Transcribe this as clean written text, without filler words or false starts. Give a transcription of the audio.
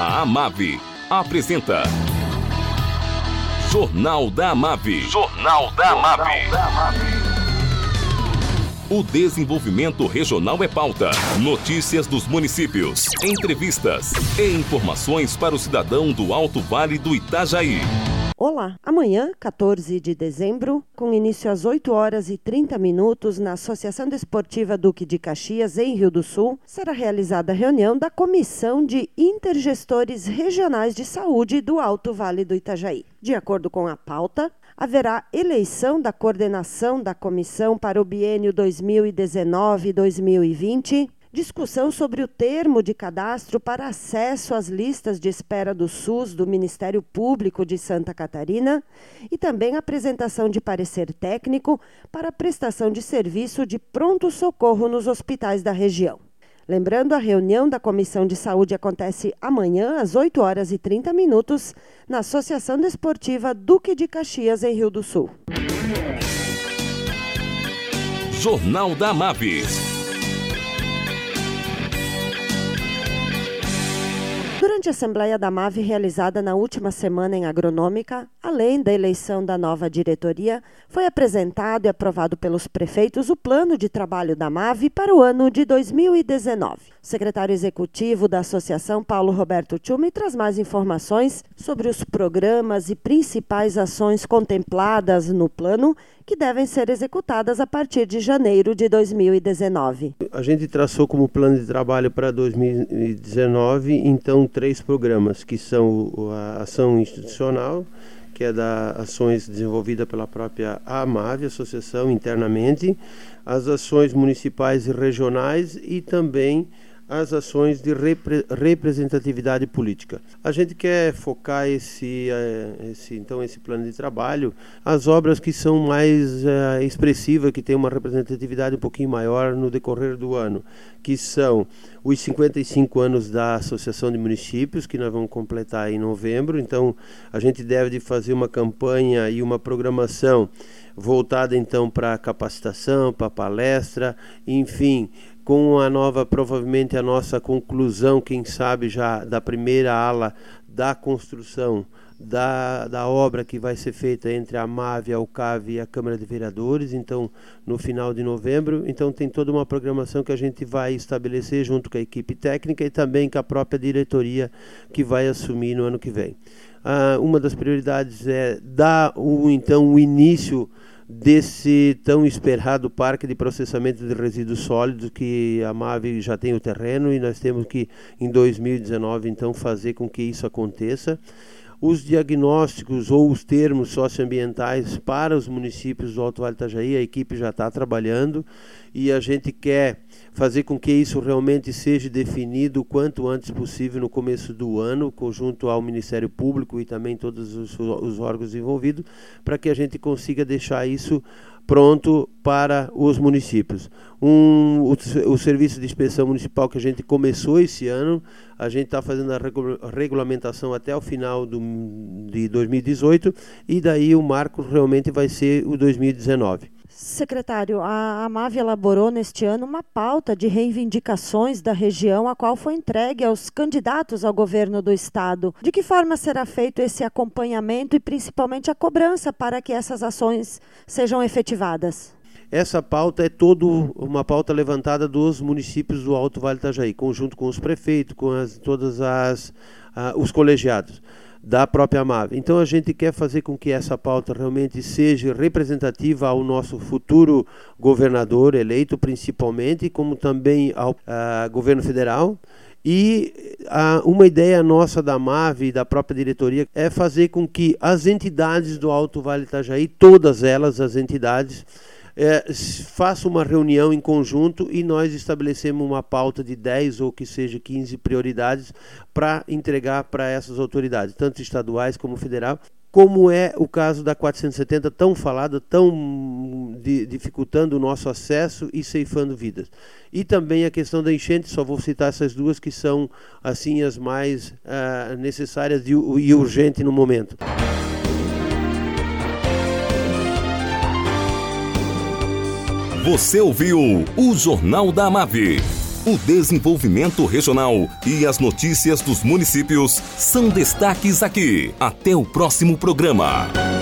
A Amave apresenta Jornal da Amave. Jornal da Amave. O desenvolvimento regional é pauta. Notícias dos municípios, entrevistas e informações para o cidadão do Alto Vale do Itajaí. Olá, amanhã, 14 de dezembro, com início às 8 horas e 30 minutos, na Associação Desportiva Duque de Caxias, em Rio do Sul, será realizada a reunião da Comissão de Intergestores Regionais de Saúde do Alto Vale do Itajaí. De acordo com a pauta, haverá eleição da coordenação da comissão para o biênio 2019-2020, discussão sobre o termo de cadastro para acesso às listas de espera do SUS do Ministério Público de Santa Catarina e também apresentação de parecer técnico para a prestação de serviço de pronto-socorro nos hospitais da região. Lembrando, a reunião da Comissão de Saúde acontece amanhã, às 8 horas e 30 minutos, na Associação Desportiva Duque de Caxias, em Rio do Sul. Jornal da Amave. Durante a Assembleia da Amave realizada na última semana em Agronômica, além da eleição da nova diretoria, foi apresentado e aprovado pelos prefeitos o plano de trabalho da Amave para o ano de 2019. O secretário executivo da associação, Paulo Roberto Tchumi, traz mais informações sobre os programas e principais ações contempladas no plano que devem ser executadas a partir de janeiro de 2019. A gente traçou como plano de trabalho para 2019, então, 3 programas, que são a ação institucional, que é das ações desenvolvidas pela própria AMAVE, associação, internamente, as ações municipais e regionais e também as ações de representatividade política. A gente quer focar esse plano de trabalho, as obras que são mais expressivas, que têm uma representatividade um pouquinho maior no decorrer do ano, que são os 55 anos da Associação de Municípios, que nós vamos completar em novembro. Então, a gente deve de fazer uma campanha e uma programação voltada então para capacitação, para palestra, enfim, com a nova, provavelmente a nossa conclusão, quem sabe já da primeira ala da construção da obra que vai ser feita entre a AMAVE, a UCAV e a Câmara de Vereadores, então no final de novembro. Então tem toda uma programação que a gente vai estabelecer junto com a equipe técnica e também com a própria diretoria que vai assumir no ano que vem. Uma das prioridades é dar o início desse tão esperado parque de processamento de resíduos sólidos, que a AMAVE já tem o terreno e nós temos que em 2019 então fazer com que isso aconteça. Os diagnósticos ou os termos socioambientais para os municípios do Alto Vale do Itajaí, a equipe já está trabalhando e a gente quer fazer com que isso realmente seja definido o quanto antes possível no começo do ano, junto ao Ministério Público e também todos os órgãos envolvidos, para que a gente consiga deixar isso pronto para os municípios. O serviço de inspeção municipal que a gente começou esse ano, a gente está fazendo a regulamentação até o final de 2018 e daí o marco realmente vai ser o 2019. Secretário, a AMAVE elaborou neste ano uma pauta de reivindicações da região, a qual foi entregue aos candidatos ao governo do estado. De que forma será feito esse acompanhamento e principalmente a cobrança para que essas ações sejam efetivadas? Essa pauta é toda uma pauta levantada dos municípios do Alto Vale do Itajaí, conjunto com os prefeitos, com os colegiados da própria AMAVE. Então a gente quer fazer com que essa pauta realmente seja representativa ao nosso futuro governador eleito, principalmente, como também ao governo federal. E uma ideia nossa da AMAVE e da própria diretoria é fazer com que as entidades do Alto Vale do Itajaí, todas elas, as entidades, faça uma reunião em conjunto e nós estabelecemos uma pauta de 10 ou que seja 15 prioridades para entregar para essas autoridades, tanto estaduais como federal, como é o caso da 470, tão falada, tão dificultando o nosso acesso e ceifando vidas. E também a questão da enchente, só vou citar essas duas que são assim as mais necessárias e urgentes no momento. Você ouviu o Jornal da Amave. O desenvolvimento regional e as notícias dos municípios são destaques aqui. Até o próximo programa.